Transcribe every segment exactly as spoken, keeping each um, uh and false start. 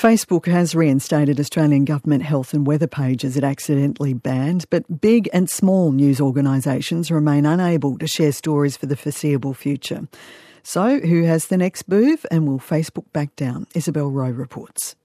Facebook has reinstated Australian government health and weather pages it accidentally banned, but big and small news organisations remain unable to share stories for the foreseeable future. So, who has the next move, and will Facebook back down? Isabel Rowe reports.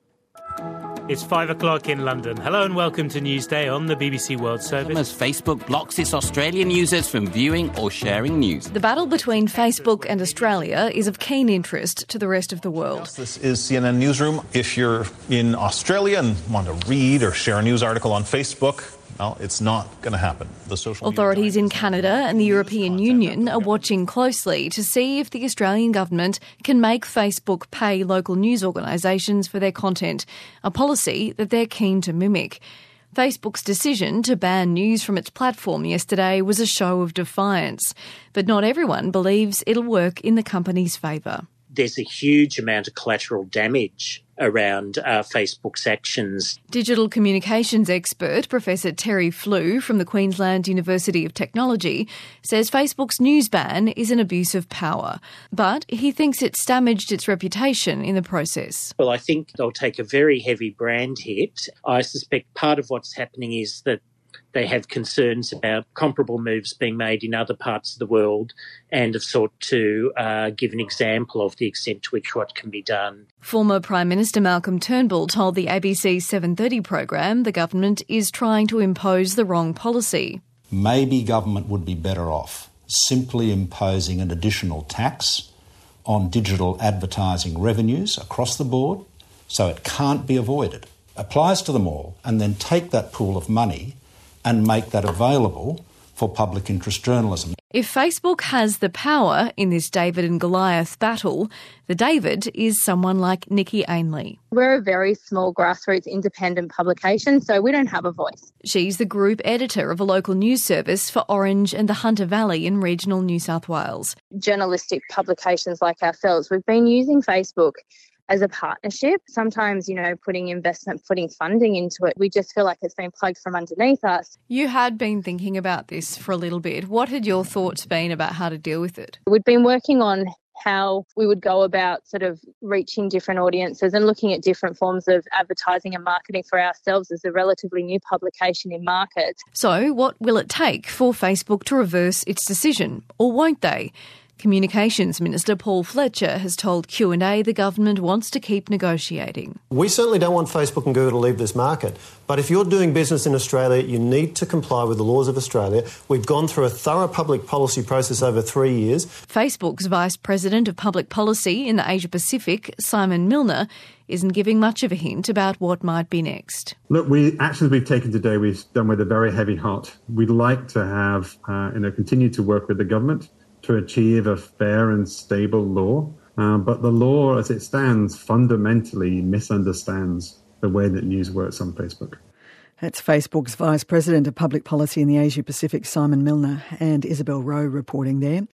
It's five o'clock in London. Hello and welcome to Newsday on the B B C World Service. As Facebook blocks its Australian users from viewing or sharing news. The battle between Facebook and Australia is of keen interest to the rest of the world. This is C N N Newsroom. If you're in Australia and want to read or share a news article on Facebook, well, it's not going to happen. The social Authorities in Canada and the European Union are watching closely to see if the Australian government can make Facebook pay local news organisations for their content, a policy that they're keen to mimic. Facebook's decision to ban news from its platform yesterday was a show of defiance, but not everyone believes it'll work in the company's favour. There's a huge amount of collateral damage around uh, Facebook's actions. Digital communications expert Professor Terry Flew from the Queensland University of Technology says Facebook's news ban is an abuse of power, but he thinks it's damaged its reputation in the process. Well, I think they'll take a very heavy brand hit. I suspect part of what's happening is that they have concerns about comparable moves being made in other parts of the world and have sought to uh, give an example of the extent to which what can be done. Former Prime Minister Malcolm Turnbull told the A B C seven thirty program the government is trying to impose the wrong policy. Maybe government would be better off simply imposing an additional tax on digital advertising revenues across the board so it can't be avoided. Applies to them all, and then take that pool of money and make that available for public interest journalism. If Facebook has the power in this David and Goliath battle, the David is someone like Nikki Ainley. We're a very small grassroots independent publication, so we don't have a voice. She's the group editor of a local news service for Orange and the Hunter Valley in regional New South Wales. Journalistic publications like ourselves, we've been using Facebook as a partnership, sometimes, you know, putting investment, putting funding into it. We just feel like it's been plugged from underneath us. You had been thinking about this for a little bit. What had your thoughts been about how to deal with it? We'd been working on how we would go about sort of reaching different audiences and looking at different forms of advertising and marketing for ourselves as a relatively new publication in market. So what will it take for Facebook to reverse its decision, or won't they? Communications Minister Paul Fletcher has told Q and A the government wants to keep negotiating. We certainly don't want Facebook and Google to leave this market, but if you're doing business in Australia, you need to comply with the laws of Australia. We've gone through a thorough public policy process over three years. Facebook's Vice President of Public Policy in the Asia Pacific, Simon Milner, isn't giving much of a hint about what might be next. Look, we actions we've taken today, we've done with a very heavy heart. We'd like to have, uh, you know, continue to work with the government to achieve a fair and stable law. Uh, but the law, as it stands, fundamentally misunderstands the way that news works on Facebook. That's Facebook's Vice President of Public Policy in the Asia Pacific, Simon Milner, and Isabel Rowe reporting there.